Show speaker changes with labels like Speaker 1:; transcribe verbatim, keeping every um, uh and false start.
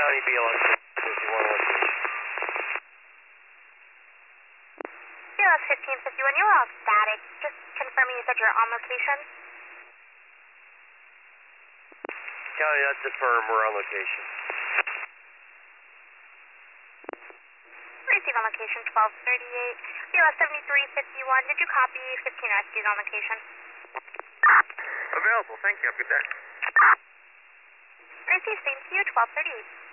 Speaker 1: County B L S fifty-one location.
Speaker 2: B L S fifteen fifty-one, you were all static. Just confirming you said you're on location.
Speaker 1: County, that's affirmed. We're on location.
Speaker 2: Receive on location twelve thirty-eight. B L S seventy-three fifty-one, did you copy fifteen rescues on location?
Speaker 3: Available, thank you. Have a good day.
Speaker 2: Receive, same to you, twelve thirty-eight.